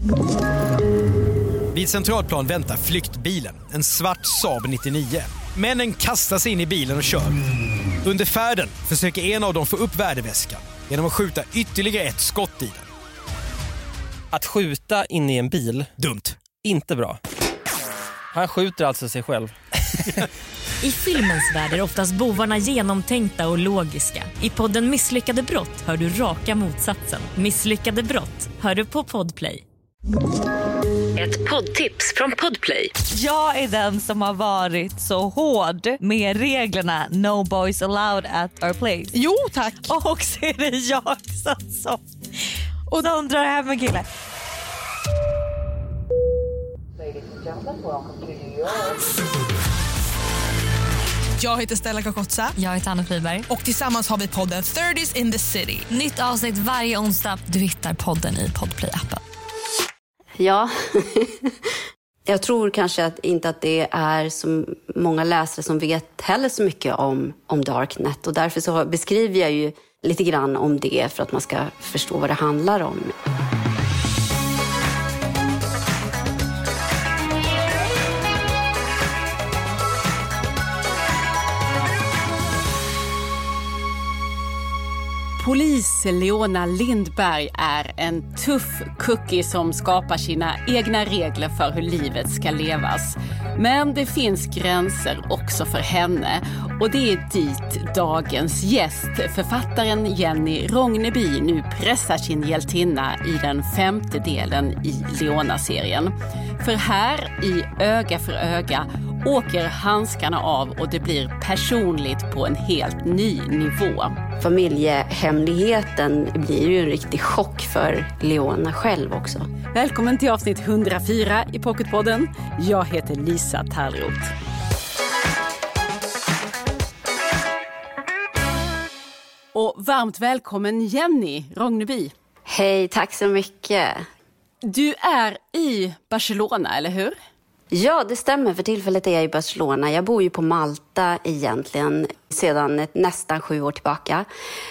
Vid Centralplan väntar flyktbilen, en svart Saab 99. Männen kastar sig in i bilen och kör. Under färden försöker en av dem få upp värdeväskan genom att skjuta ytterligare ett skott i den. Att skjuta in i en bil, dumt. Inte bra. Han skjuter alltså sig själv. I filmens värld är oftast bovarna genomtänkta och logiska. I podden Misslyckade brott hör du raka motsatsen. Misslyckade brott hör du på Podplay. Ett poddtips från Podplay. Jag är den som har varit så hård med reglerna No boys allowed at our place. Jo, tack. Och så är det jag som och de drar hem en kille. Jag heter Stella Kakotsa. Jag heter Anna Friberg. Och tillsammans har vi podden 30s in the city. Nytt avsnitt varje onsdag. Du hittar podden i Podplay-appen. Ja, jag tror kanske inte att det är så många läsare som vet heller så mycket om Darknet. Och därför så beskriver jag ju lite grann om det för att man ska förstå vad det handlar om. Polis Leona Lindberg är en tuff cookie som skapar sina egna regler för hur livet ska levas. Men det finns gränser också för henne och det är dit dagens gäst, författaren Jenny Rogneby, nu pressar sin hjältinna i den 5:e delen i Leona-serien. För här i Öga för öga åker handskarna av och det blir personligt på en helt ny nivå. Familjehemligheten blir ju en riktig chock för Leona själv också. Välkommen till avsnitt 104 i Pocketpodden. Jag heter Lisa Tallroth. Och varmt välkommen Jenny Rogneby. Hej, tack så mycket. Du är i Barcelona, eller hur? Ja, det stämmer. För tillfället är jag i Barcelona. Jag bor ju på Malta egentligen sedan nästan 7 år tillbaka.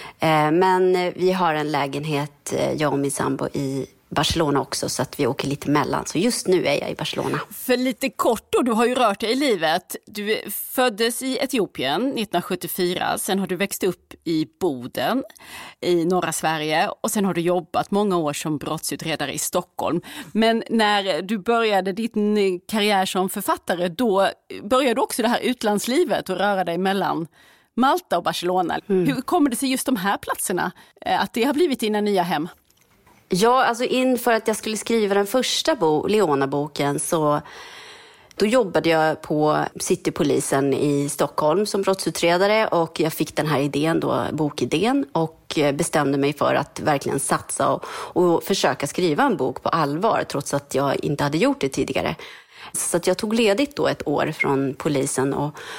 Men vi har en lägenhet, jag och min sambo, i Barcelona också, så att vi åker lite mellan. Så just nu är jag i Barcelona. För lite kort då, du har ju rört dig i livet. Du föddes i Etiopien 1974. Sen har du växt upp i Boden i norra Sverige. Och sen har du jobbat många år som brottsutredare i Stockholm. Men när du började din karriär som författare, då började du också det här utlandslivet och röra dig mellan Malta och Barcelona. Hur kommer det sig just de här platserna, att det har blivit dina nya hem? Ja, alltså inför att jag skulle skriva den första Leona-boken så då jobbade jag på Citypolisen i Stockholm som brottsutredare och jag fick den här idén då, bokidén, och bestämde mig för att verkligen satsa och försöka skriva en bok på allvar trots att jag inte hade gjort det tidigare. Så att jag tog ledigt då 1 år från polisen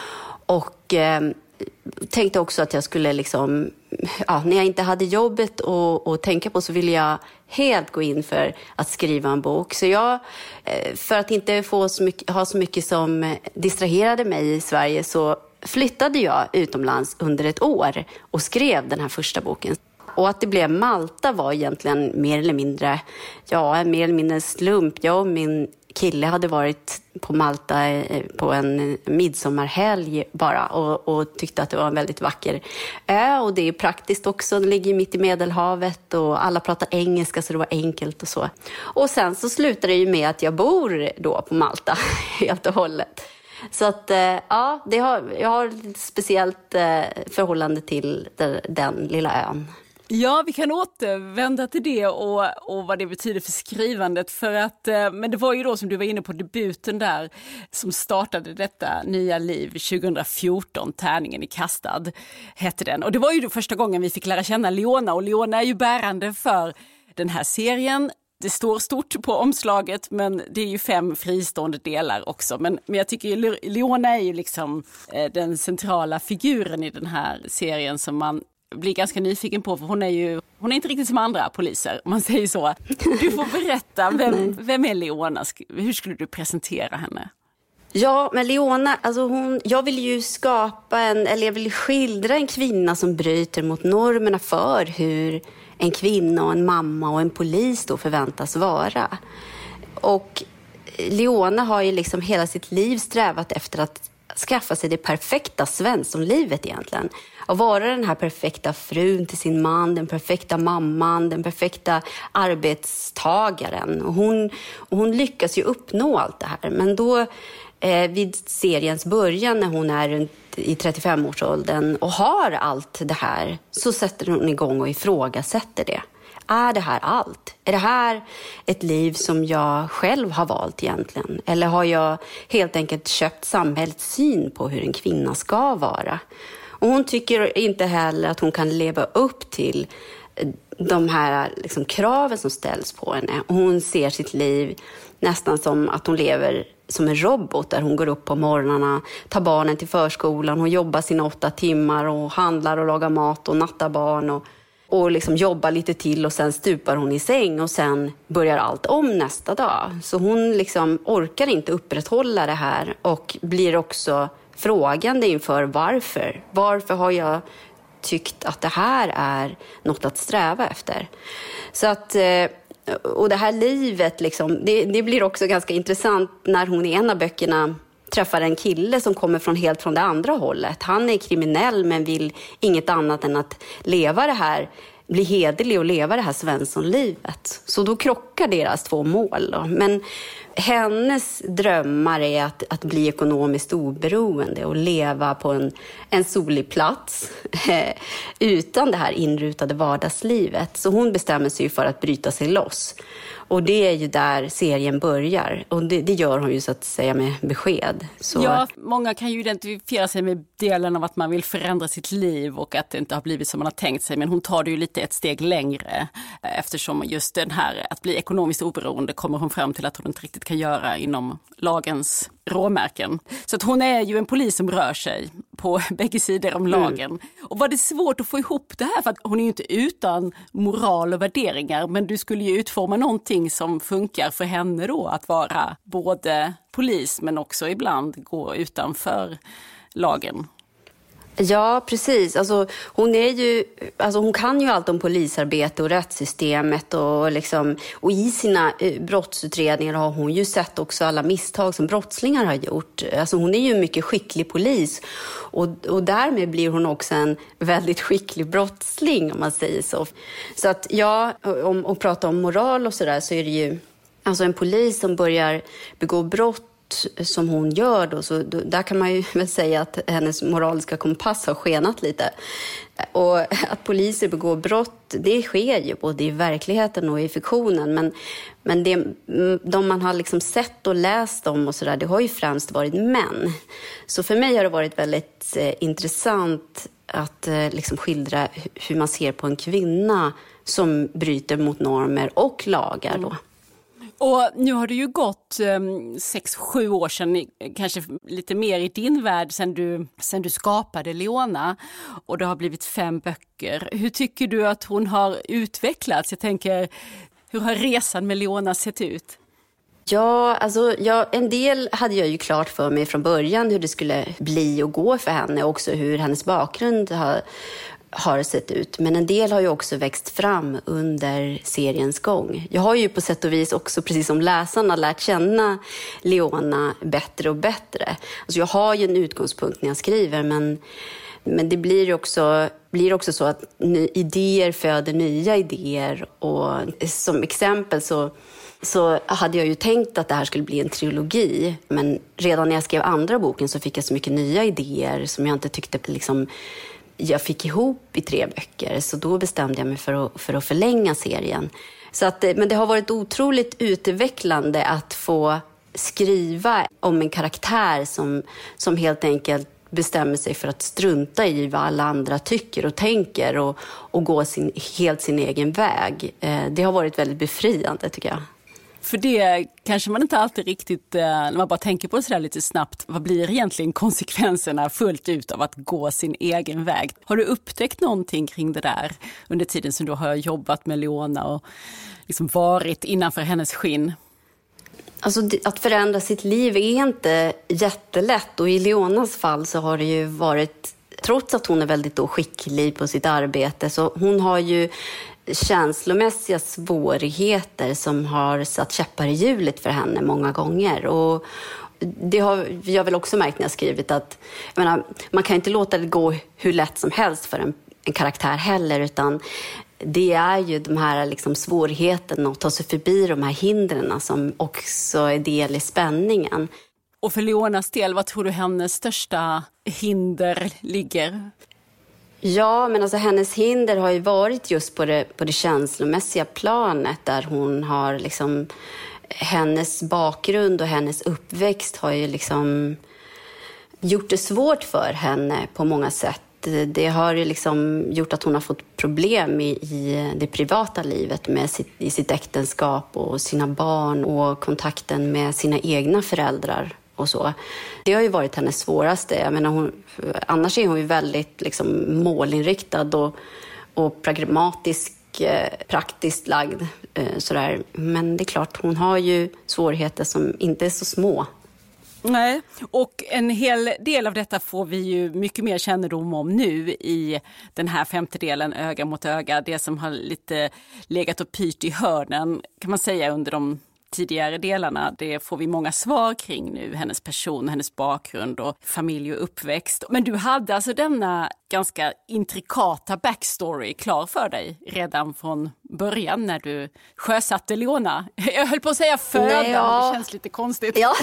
och tänkte också att jag skulle liksom, när jag inte hade jobbet och tänka på, så ville jag helt gå in för att skriva en bok. Så jag, för att inte ha så mycket som distraherade mig i Sverige, så flyttade jag utomlands under 1 år och skrev den här första boken. Och att det blev Malta var egentligen mer eller mindre en slump. Jag och min kille hade varit på Malta på en midsommarhelg bara och tyckte att det var en väldigt vacker ö, och det är praktiskt också, det ligger mitt i Medelhavet och alla pratar engelska så det var enkelt och så. Och sen så slutar det ju med att jag bor då på Malta helt och hållet. Så att jag har ett speciellt förhållande till den lilla ön. Ja, vi kan återvända till det och vad det betyder för skrivandet. För att, men det var ju då som du var inne på debuten där som startade detta nya liv 2014, Tärningen i kastad hette den. Och det var ju då första gången vi fick lära känna Leona, och Leona är ju bärande för den här serien. Det står stort på omslaget, men det är ju 5 fristående delar också. Men jag tycker Leona är ju liksom den centrala figuren i den här serien som man blir ganska nyfiken på, för hon är inte riktigt som andra poliser, om man säger så. Du får berätta, vem är Leona? Hur skulle du presentera henne? Ja, men Leona, alltså jag vill ju jag vill skildra en kvinna som bryter mot normerna för hur en kvinna och en mamma och en polis då förväntas vara. Och Leona har ju liksom hela sitt liv strävat efter att skaffa sig det perfekta svenssonlivet egentligen. Att vara den här perfekta frun till sin man, den perfekta mamman, den perfekta arbetstagaren. Och hon lyckas ju uppnå allt det här. Men då vid seriens början när hon är runt i 35-årsåldern och har allt det här, så sätter hon igång och ifrågasätter det. Är det här allt? Är det här ett liv som jag själv har valt egentligen? Eller har jag helt enkelt köpt samhällets syn på hur en kvinna ska vara? Och hon tycker inte heller att hon kan leva upp till de här liksom kraven som ställs på henne. Och hon ser sitt liv nästan som att hon lever som en robot, där hon går upp på morgnarna, tar barnen till förskolan, hon jobbar sina 8 timmar och handlar och lagar mat och nattar barn och liksom jobbar lite till, och sen stupar hon i säng och sen börjar allt om nästa dag. Så hon liksom orkar inte upprätthålla det här och blir också frågande inför varför. Varför har jag tyckt att det här är något att sträva efter? Så att, och det här livet liksom, det blir också ganska intressant när hon i en av böckerna träffar en kille som kommer helt från det andra hållet. Han är kriminell men vill inget annat än att leva det här, bli hederlig och leva det här svenssonlivet. Så då krockar deras 2 mål då. Men hennes drömmar är att bli ekonomiskt oberoende och leva på en solig plats utan det här inrutade vardagslivet. Så hon bestämmer sig för att bryta sig loss. Och det är ju där serien börjar. Och det gör hon ju så att säga med besked. Så... Ja, många kan ju identifiera sig med delen av att man vill förändra sitt liv och att det inte har blivit som man har tänkt sig. Men hon tar det ju lite ett steg längre. Eftersom just den här att bli ekonomiskt oberoende kommer hon fram till att hon inte riktigt kan göra inom lagens råmärken. Så att hon är ju en polis som rör sig på bägge sidor om lagen. Och var det svårt att få ihop det här? För att hon är ju inte utan moral och värderingar, men du skulle ju utforma någonting som funkar för henne då, att vara både polis men också ibland gå utanför lagen. Ja, precis. Alltså, hon kan ju allt om polisarbete och rättssystemet och i sina brottsutredningar har hon ju sett också alla misstag som brottslingar har gjort. Alltså, hon är ju en mycket skicklig polis och därmed blir hon också en väldigt skicklig brottsling, om man säger så. Så att om att prata om moral och sådär, så är det ju alltså en polis som börjar begå brott som hon gör då, så där kan man ju väl säga att hennes moraliska kompass har skenat lite. Och att poliser begår brott, det sker ju både i verkligheten och i fiktionen, men de man har liksom sett och läst om och sådär, det har ju främst varit män. Så för mig har det varit väldigt intressant att liksom skildra hur man ser på en kvinna som bryter mot normer och lagar då. Och nu har det ju gått 6-7 år sedan, kanske lite mer i din värld sen du skapade Leona, och det har blivit 5 böcker. Hur tycker du att hon har utvecklats? Jag tänker, hur har resan med Leona sett ut? Ja, alltså en del hade jag ju klart för mig från början hur det skulle bli och gå för henne, och också hur hennes bakgrund har sett ut. Men en del har ju också växt fram under seriens gång. Jag har ju på sätt och vis också, precis som läsarna, lärt känna Leona bättre och bättre. Alltså jag har ju en utgångspunkt när jag skriver, men det blir också så att idéer föder nya idéer. Och som exempel så hade jag ju tänkt att det här skulle bli en trilogi. Men redan när jag skrev andra boken så fick jag så mycket nya idéer som jag inte tyckte liksom jag fick ihop i 3 böcker. Så då bestämde jag mig för att förlänga serien. Men det har varit otroligt utvecklande att få skriva om en karaktär som helt enkelt bestämmer sig för att strunta i vad alla andra tycker och tänker och gå helt sin egen väg. Det har varit väldigt befriande, tycker jag. För det kanske man inte alltid riktigt, när man bara tänker på det sådär lite snabbt, vad blir egentligen konsekvenserna fullt ut av att gå sin egen väg? Har du upptäckt någonting kring det där under tiden som du har jobbat med Leona och liksom varit innanför hennes skinn? Alltså att förändra sitt liv är inte jättelätt, och i Leonas fall så har det ju varit, trots att hon är väldigt skicklig på sitt arbete, så hon har ju känslomässiga svårigheter som har satt käppar i hjulet för henne många gånger. Och det har jag väl också märkt när jag skrivit att jag menar, man kan inte låta det gå hur lätt som helst för en karaktär heller, utan det är ju de här liksom svårigheterna att ta sig förbi de här hindren som också är del i spänningen. Och för Leonas del, vad tror du hennes största hinder ligger? Ja, men alltså hennes hinder har ju varit just på det känslomässiga planet, där hon har liksom, hennes bakgrund och hennes uppväxt har ju liksom gjort det svårt för henne på många sätt. Det har ju liksom gjort att hon har fått problem i det privata livet i sitt äktenskap och sina barn och kontakten med sina egna föräldrar och så. Det har ju varit hennes svåraste. Jag menar, annars är hon ju väldigt liksom målinriktad och pragmatisk, praktiskt lagd. Sådär. Men det är klart, hon har ju svårigheter som inte är så små. Nej, och en hel del av detta får vi ju mycket mer kännedom om nu i den här 5:e delen, Öga mot öga. Det som har lite legat och pyrt i hörnen kan man säga under de tidigare delarna. Det får vi många svar kring nu, hennes person, hennes bakgrund och familj och uppväxt. Men du hade alltså denna ganska intrikata backstory klar för dig redan från början när du sjösatte Leona. Jag höll på att säga föda, det känns lite konstigt. Ja.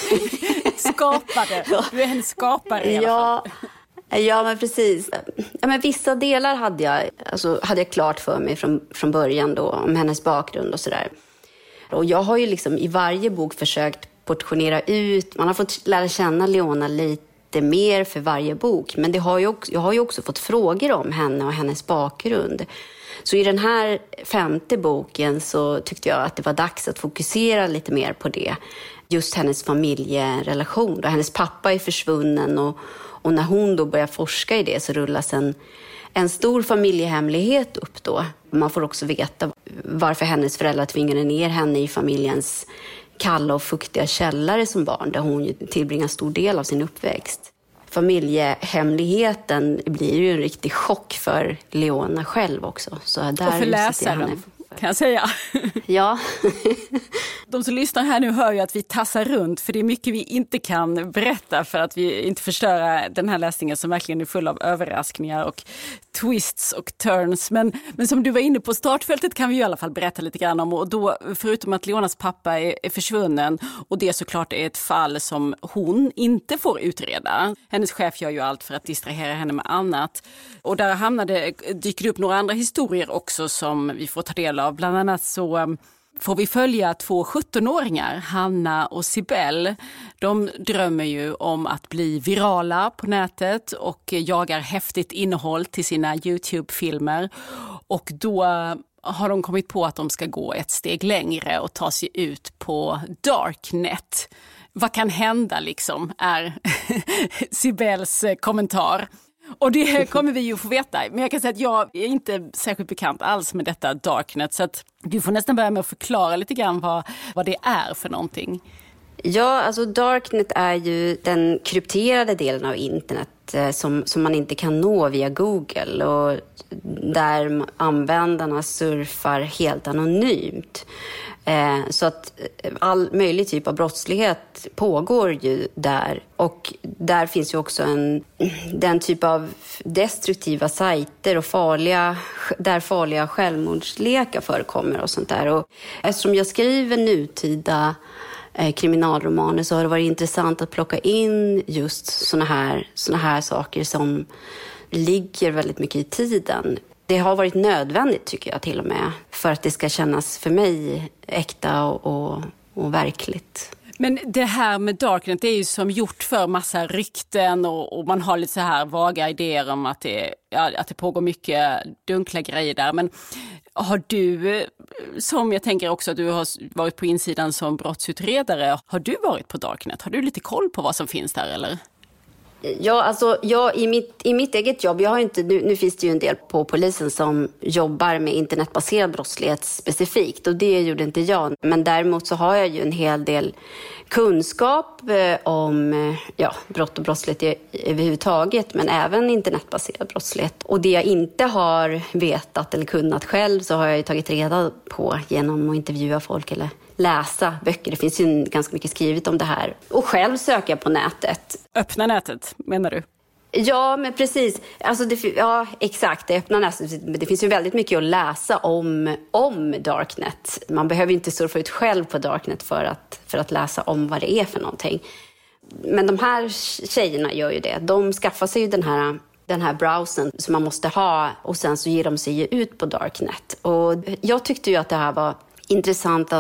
Skapade, du är hennes skapare i alla fall. Ja, men precis. Ja, men vissa delar hade jag klart för mig från början då, om hennes bakgrund och sådär. Och jag har ju liksom i varje bok försökt portionera ut, man har fått lära känna Leona lite mer för varje bok. Men jag har ju också fått frågor om henne och hennes bakgrund. Så i den här 5:e boken så tyckte jag att det var dags att fokusera lite mer på det. Just hennes familjerelation. Då hennes pappa är försvunnen och när hon då börjar forska i det så rullas en stor familjehemlighet upp då. Man får också veta varför hennes föräldrar tvingade ner henne i familjens kalla och fuktiga källare som barn, där hon tillbringar stor del av sin uppväxt. Familjehemligheten blir ju en riktig chock för Leona själv också. Så där och för läsaren, kan jag säga. Ja. De som lyssnar här nu hör ju att vi tassar runt, för det är mycket vi inte kan berätta för att vi inte förstöra den här läsningen som verkligen är full av överraskningar och twists och turns. Men som du var inne på, startfältet kan vi i alla fall berätta lite grann om. Och då, förutom att Leonas pappa är försvunnen och det såklart är ett fall som hon inte får utreda. Hennes chef gör ju allt för att distrahera henne med annat. Och där dyker det upp några andra historier också som vi får ta del av. Bland annat så får vi följa 2 17-åringar, Hanna och Sibel. De drömmer ju om att bli virala på nätet och jagar häftigt innehåll till sina YouTube-filmer. Och då har de kommit på att de ska gå ett steg längre och ta sig ut på Darknet. Vad kan hända liksom, är Sibels kommentar. Och det kommer vi ju få veta. Men jag kan säga att jag är inte särskilt bekant alls med detta Darknet. Så att du får nästan börja med att förklara lite grann vad det är för någonting. Ja, alltså Darknet är ju den krypterade delen av internet som man inte kan nå via Google. Och där användarna surfar helt anonymt. Så att all möjlig typ av brottslighet pågår ju där. Och där finns ju också den typ av destruktiva sajter och där farliga självmordslekar förekommer och sånt där. Och eftersom jag skriver nutida kriminalromaner så har det varit intressant att plocka in just såna här saker som ligger väldigt mycket i tiden. Det har varit nödvändigt, tycker jag till och med, för att det ska kännas för mig äkta och verkligt. Men det här med Darknet, det är ju som gjort för massa rykten och man har lite så här vaga idéer om att det pågår mycket dunkla grejer där. Men har du, som jag tänker också att du har varit på insidan som brottsutredare, har du varit på Darknet? Har du lite koll på vad som finns där eller? Ja, alltså i mitt eget jobb, jag har inte, nu finns det ju en del på polisen som jobbar med internetbaserad brottslighet specifikt, och det gjorde inte jag. Men däremot så har jag ju en hel del kunskap om brott och brottslighet överhuvudtaget, men även internetbaserad brottslighet. Och det jag inte har vetat eller kunnat själv, så har jag ju tagit reda på genom att intervjua folk eller läsa böcker. Det finns ju ganska mycket skrivet om det här. Och själv söka på nätet. Öppna nätet, menar du? Ja, men precis. Alltså exakt, det öppna nätet. Det finns ju väldigt mycket att läsa om Darknet. Man behöver inte surfa ut själv på Darknet för att läsa om vad det är för någonting. Men de här tjejerna gör ju det. De skaffar sig ju den här browsern som man måste ha, och sen så ger de sig ut på Darknet. Och jag tyckte ju att det här var intressant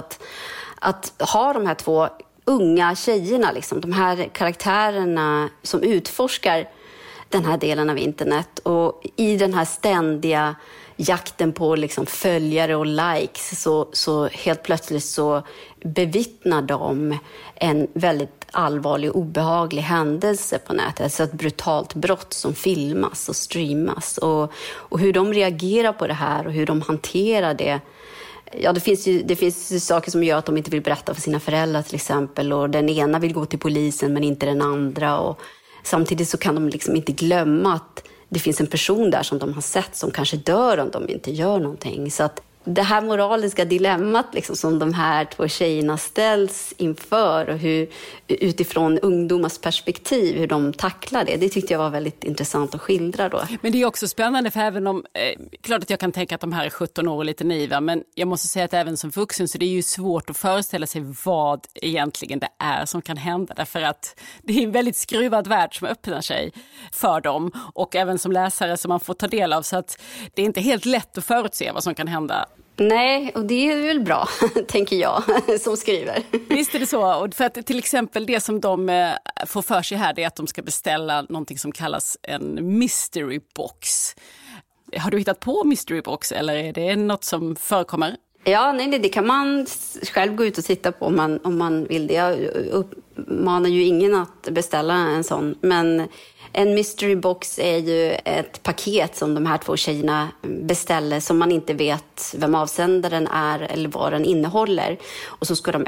att ha de här två unga tjejerna, liksom, de här karaktärerna som utforskar den här delen av internet, och i den här ständiga jakten på liksom följare och likes, så helt plötsligt så bevittnar de en väldigt allvarlig och obehaglig händelse på nätet, alltså ett brutalt brott som filmas och streamas, och hur de reagerar på det här och hur de hanterar det. Ja, det finns saker som gör att de inte vill berätta för sina föräldrar till exempel, och den ena vill gå till polisen men inte den andra, och samtidigt så kan de liksom inte glömma att det finns en person där som de har sett som kanske dör om de inte gör någonting. Så att det här moraliska dilemmat liksom, som de här två tjejerna ställs inför, och hur utifrån ungdomars perspektiv hur de tacklar det tyckte jag var väldigt intressant att skildra då. Men det är också spännande, för även om klart att jag kan tänka att de här är 17 år och lite naiva, men jag måste säga att även som vuxen så det är ju svårt att föreställa sig vad egentligen det är som kan hända, därför att det är en väldigt skruvad värld som öppnar sig för dem, och även som läsare som man får ta del av, så att det är inte helt lätt att förutse vad som kan hända. Nej, och det är väl bra, tänker jag, som skriver. Visst är det så. Och för att till exempel det som de får för sig här, det är att de ska beställa någonting som kallas en mystery box. Har du hittat på mystery box, eller är det något som förekommer? Ja, nej, det kan man själv gå ut och titta på om man vill det. Jag uppmanar ju ingen att beställa en sån, men en mystery box är ju ett paket som de här två tjejerna beställer, som man inte vet vem avsändaren är eller vad den innehåller. Och så ska de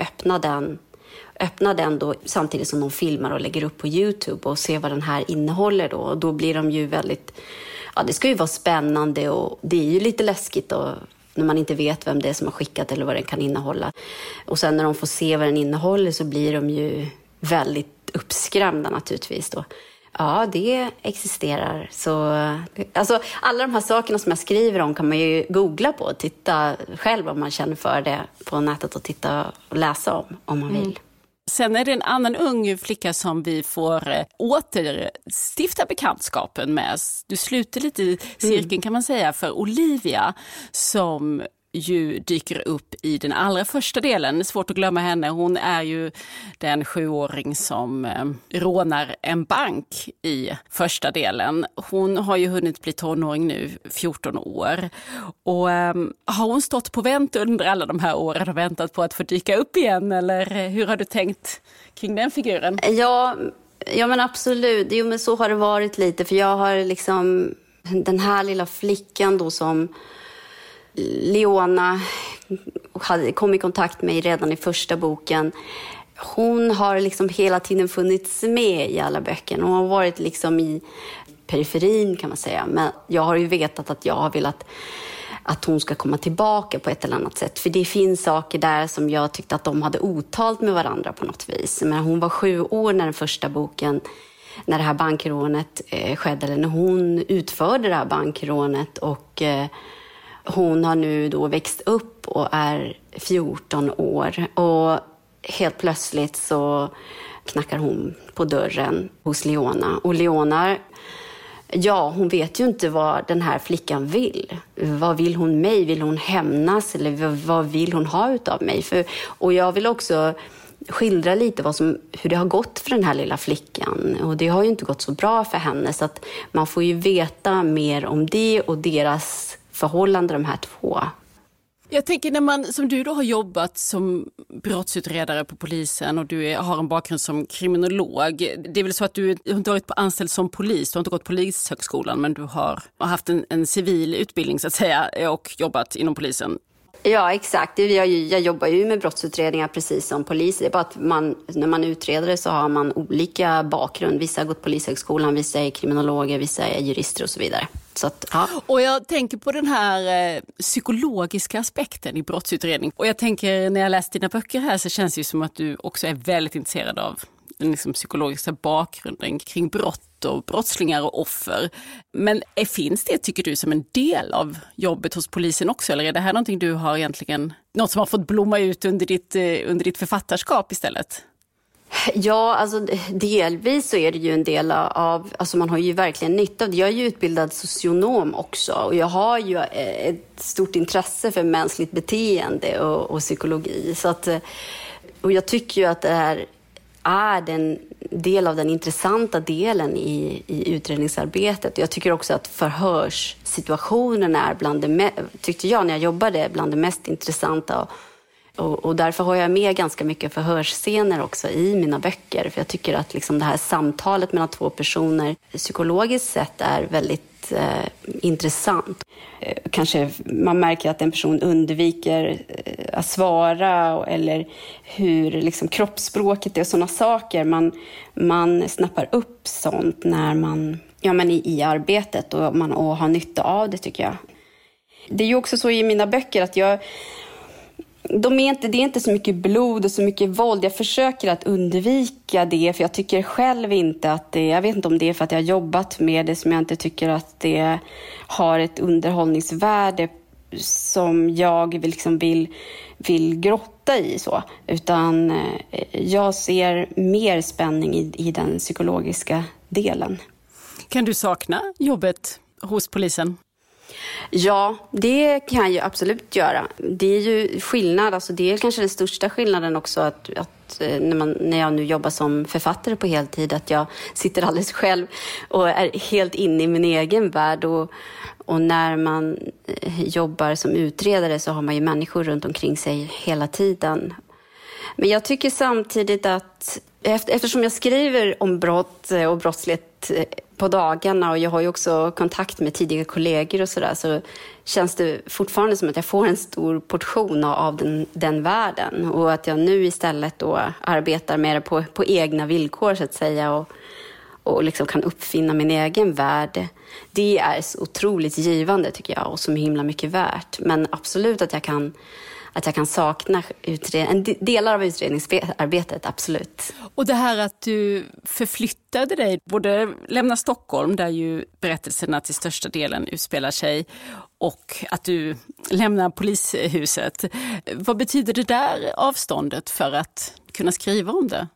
öppna den då, samtidigt som de filmar och lägger upp på YouTube, och se vad den här innehåller då. Och då blir de ju väldigt, det ska ju vara spännande, och det är ju lite läskigt då, när man inte vet vem det är som har skickat eller vad den kan innehålla. Och sen när de får se vad den innehåller så blir de ju väldigt uppskrämda naturligtvis då. Ja, det existerar. Så, alltså, alla de här sakerna som jag skriver om kan man ju googla på och titta själv om man känner för det på nätet, och titta och läsa om man vill. Sen är det en annan ung flicka som vi får återstifta bekantskapen med. Du sluter lite i cirkeln kan man säga för Olivia, som ju dyker upp i den allra första delen. Det är svårt att glömma henne. Hon är ju den 7-åring som rånar en bank i första delen. Hon har ju hunnit bli tonåring nu, 14 år. Och har hon stått på vänt under alla de här åren och väntat på att få dyka upp igen? Eller hur har du tänkt kring den figuren? Ja men absolut. Jo, men så har det varit lite. För jag har liksom den här lilla flickan då som Leona kom i kontakt med redan i första boken. Hon har liksom hela tiden funnits med i alla böcker. Hon har varit liksom i periferin kan man säga. Men jag har ju vetat att jag har velat att hon ska komma tillbaka på ett eller annat sätt. För det finns saker där som jag tyckte att de hade otalt med varandra på något vis. Men hon var 7 år när den första boken, när det här bankrånet skedde. Eller när hon utförde det här bankrånet, och hon har nu då växt upp och är 14 år. Och helt plötsligt så knackar hon på dörren hos Leona. Och Leona, hon vet ju inte vad den här flickan vill. Vad vill hon mig? Vill hon hämnas? Eller vad vill hon ha utav mig? Och jag vill också skildra lite hur det har gått för den här lilla flickan. Och det har ju inte gått så bra för henne. Så att man får ju veta mer om det och deras förhållande, de här två. Jag tänker när man, som du då har jobbat som brottsutredare på polisen och du har en bakgrund som kriminolog. Det är väl så att du inte varit anställd som polis, du har inte gått polishögskolan, men du har haft en civil utbildning så att säga och jobbat inom polisen. Ja, exakt. Jag jobbar ju med brottsutredningar precis som polis. Det är bara att när man utreder det så har man olika bakgrund. Vissa har gått polishögskolan, vissa är kriminologer, vissa är jurister och så vidare. Så att, ja. Och jag tänker på den här psykologiska aspekten i brottsutredning. Och jag tänker när jag läst dina böcker här så känns det ju som att du också är väldigt intresserad av den liksom psykologiska bakgrunden kring brott och brottslingar och offer. Men finns det, tycker du, som en del av jobbet hos polisen också? Eller är det här någonting du har egentligen, något som har fått blomma ut under ditt författarskap istället? Ja, alltså delvis så är det ju en del av, alltså man har ju verkligen nytta av det. Jag är ju utbildad socionom också och jag har ju ett stort intresse för mänskligt beteende och psykologi. Så att, och jag tycker ju att det här är den del av den intressanta delen i utredningsarbetet. Jag tycker också att förhörssituationen är tyckte jag när jag jobbade, bland det mest intressanta. Och därför har jag med ganska mycket förhörsscener också i mina böcker. För jag tycker att liksom det här samtalet mellan två personer psykologiskt sett är väldigt intressant. Kanske man märker att en person undviker att svara eller hur liksom kroppsspråket är och sådana saker. Man snappar upp sånt när man i arbetet och har nytta av det, tycker jag. Det är ju också så i mina böcker att det är inte så mycket blod och så mycket våld. Jag försöker att undvika det, för jag tycker själv inte att det... Jag vet inte om det är för att jag har jobbat med det som jag inte tycker att det har ett underhållningsvärde som jag vill grotta i. Så. Utan jag ser mer spänning i den psykologiska delen. Kan du sakna jobbet hos polisen? Ja, det kan jag ju absolut göra. Det är ju skillnad, alltså det är kanske den största skillnaden också att när jag nu jobbar som författare på heltid, att jag sitter alldeles själv och är helt inne i min egen värld. Och när man jobbar som utredare så har man ju människor runt omkring sig hela tiden. Men jag tycker samtidigt att eftersom jag skriver om brott och brottslighet på dagarna och jag har ju också kontakt med tidigare kollegor och sådär, så känns det fortfarande som att jag får en stor portion av den världen. Och att jag nu istället då arbetar mer på egna villkor så att säga och liksom kan uppfinna min egen värld. Det är så otroligt givande tycker jag och så himla mycket värt. Men absolut att jag kan sakna delar av utredningsarbetet, absolut. Och det här att du förflyttade dig, både lämna Stockholm där ju berättelserna till största delen utspelar sig, och att du lämnar polishuset. Vad betyder det där avståndet för att kunna skriva om det?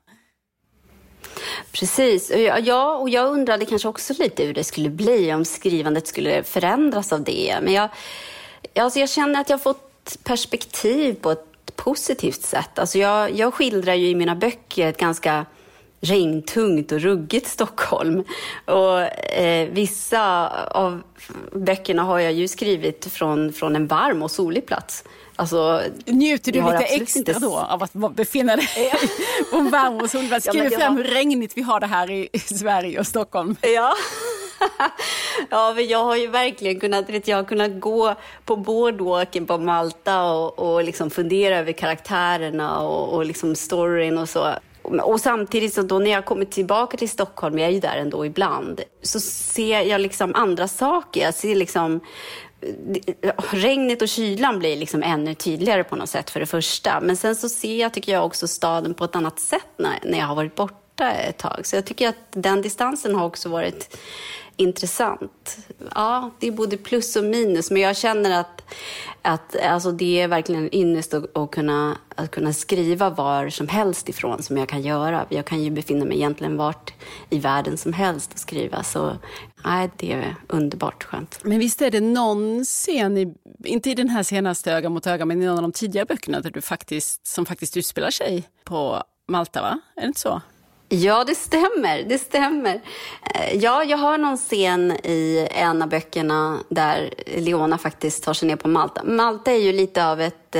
Precis, ja, och jag undrade kanske också lite hur det skulle bli om skrivandet skulle förändras av det. Men jag känner att jag har fått perspektiv på ett positivt sätt. Alltså jag skildrar ju i mina böcker ett ganska regntungt och ruggigt Stockholm. Och vissa av böckerna har jag ju skrivit från en varm och solig plats. Alltså, njuter du lite extra då av att befinna dig på en varm och solig plats? Skriver fram hur regnigt vi har det här i Sverige och Stockholm. Ja. Ja, men jag har ju verkligen kunnat gå på boardwalken på Malta och liksom fundera över karaktärerna och liksom storyn och så. Och samtidigt så då när jag kommer tillbaka till Stockholm, jag är ju där ändå ibland, så ser jag liksom andra saker. Jag ser liksom regnet och kylan blir liksom ännu tydligare på något sätt för det första. Men sen så tycker jag också staden på ett annat sätt när jag har varit borta ett tag. Så jag tycker att den distansen har också varit intressant. Ja, det är både plus och minus, men jag känner att alltså det är verkligen en ynnest att kunna skriva var som helst ifrån som jag kan göra. Jag kan ju befinna mig egentligen vart i världen som helst och skriva, så nej, det är underbart skönt. Men visst är det någon scen, inte i den här senaste Öga mot öga, men i någon av de tidigare böckerna där som faktiskt utspelar sig på Malta, va? Är det inte så? Ja, det stämmer. Ja, jag har någon scen i en av böckerna där Leona faktiskt tar sig ner på Malta. Malta är ju lite av ett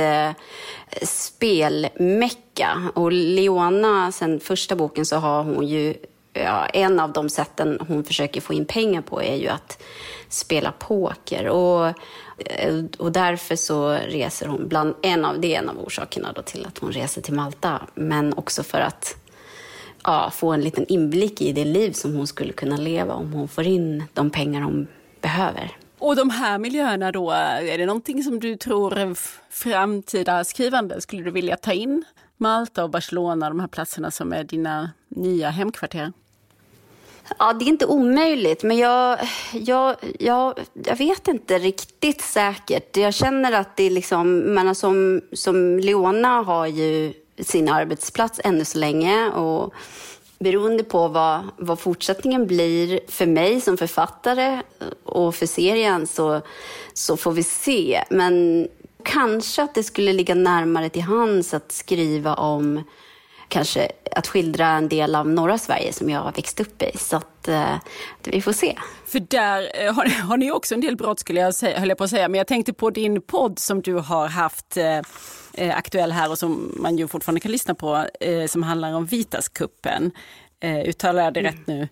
spelmecka. Och Leona, sen första boken så har hon ju... Ja, en av de sätten hon försöker få in pengar på är ju att spela poker. Och därför så reser hon det är en av orsakerna då till att hon reser till Malta. Men också för att få en liten inblick i det liv som hon skulle kunna leva om hon får in de pengar hon behöver. Och de här miljöerna då, är det någonting som du tror framtida skrivande? Skulle du vilja ta in Malta och Barcelona, de här platserna som är dina nya hemkvarter? Ja, det är inte omöjligt, men jag vet inte riktigt säkert. Jag känner att det är liksom, som Leona har ju sin arbetsplats ännu så länge, och beroende på vad fortsättningen blir för mig som författare och för serien så får vi se. Men kanske att det skulle ligga närmare till hands att skriva om, kanske att skildra en del av norra Sverige som jag har växt upp i. Så att vi får se. För där har ni också en del brott, höll jag på att säga. Men jag tänkte på din podd som du har haft aktuell här och som man ju fortfarande kan lyssna på, som handlar om Vietaskuppen. Uttalar jag det rätt nu?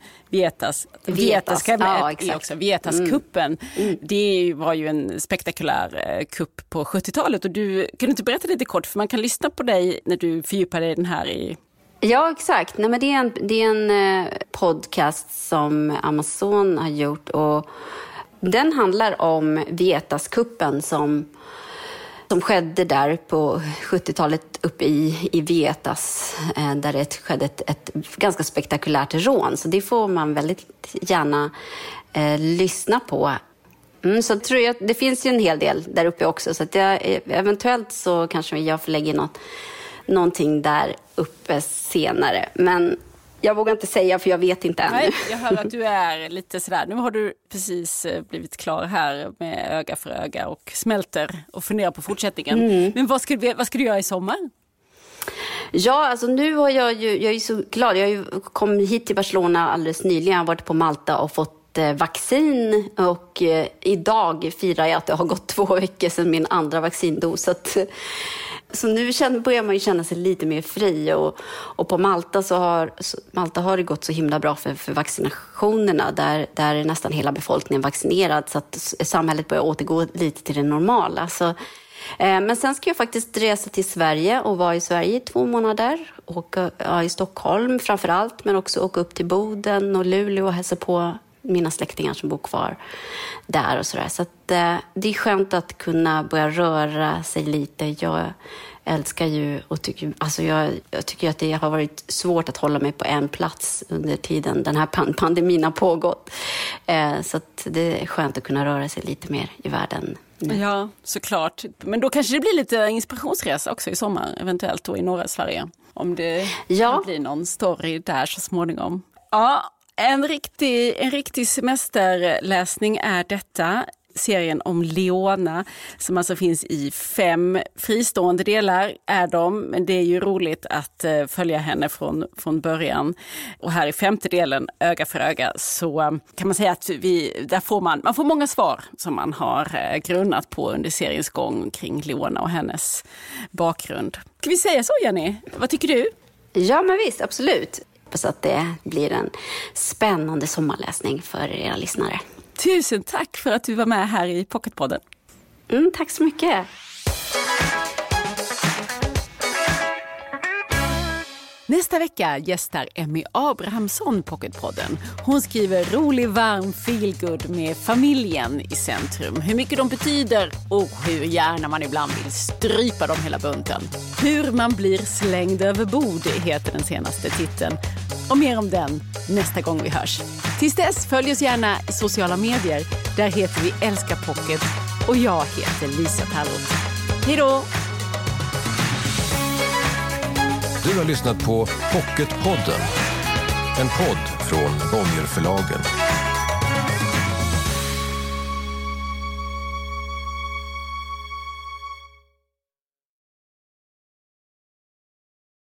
Vietaskuppen. Det var ju en spektakulär kupp på 70-talet. Och kan du inte berätta lite kort? För man kan lyssna på dig när du fördjupar dig den här i... Ja, exakt. Nej, men det är en podcast som Amazon har gjort. Och den handlar om Vietaskuppen som skedde där på 70-talet uppe i Vietas, där det skedde ett ganska spektakulärt rån. Så det får man väldigt gärna lyssna på. Så tror jag att det finns ju en hel del där uppe också. Så att eventuellt så kanske jag förlägger någonting där uppe senare. Men jag vågar inte säga, för jag vet inte ännu. Nej, jag hör att du är lite sådär. Nu har du precis blivit klar här med öga för öga och smälter och funderar på fortsättningen. Men vad ska du göra i sommar? Ja, alltså nu har jag är så glad. Jag kom hit till Barcelona alldeles nyligen. Jag har varit på Malta och fått vaccin. Och idag firar jag att det har gått 2 veckor sedan min andra vaccindos. Så nu börjar man ju känna sig lite mer fri, och på Malta Malta har det gått så himla bra för vaccinationerna. Där är nästan hela befolkningen vaccinerad, så att samhället börjar återgå lite till det normala. Men sen ska jag faktiskt resa till Sverige och vara i Sverige i 2 månader. I Stockholm framförallt, men också åka upp till Boden och Luleå och hälsa på mina släktingar som bor kvar där och sådär. Så att, det är skönt att kunna börja röra sig lite. Jag älskar ju och jag tycker att det har varit svårt att hålla mig på en plats under tiden den här pandemin har pågått. Så att det är skönt att kunna röra sig lite mer i världen. Ja, såklart. Men då kanske det blir lite inspirationsresa också i sommar, eventuellt då i norra Sverige. Om det blir någon story där så småningom. Ja, en riktig semesterläsning är detta. Serien om Leona, som alltså finns i 5 fristående delar är de, men det är ju roligt att följa henne från början. Och här i 5:e delen, öga för öga, så kan man säga att man får många svar som man har grunnat på under seriens gång kring Leona och hennes bakgrund. Ska vi säga så, Jenny? Vad tycker du? Ja, men visst, absolut. Så att det blir en spännande sommarläsning för era lyssnare. Tusen tack för att du var med här i Pocketpodden. Tack så mycket. Nästa vecka gästar Emmy Abrahamsson Pocketpodden. Hon skriver rolig, varm, feelgood med familjen i centrum. Hur mycket de betyder och hur gärna man ibland vill strypa dem hela bunten. Hur man blir slängd över bord heter den senaste titeln. Och mer om den nästa gång vi hörs. Tills dess, följ oss gärna i sociala medier. Där heter vi Älska Pocket och jag heter Lisa Tallroth. Hej då! Du har lyssnat på Pocketpodden. En podd från Bonnierförlagen.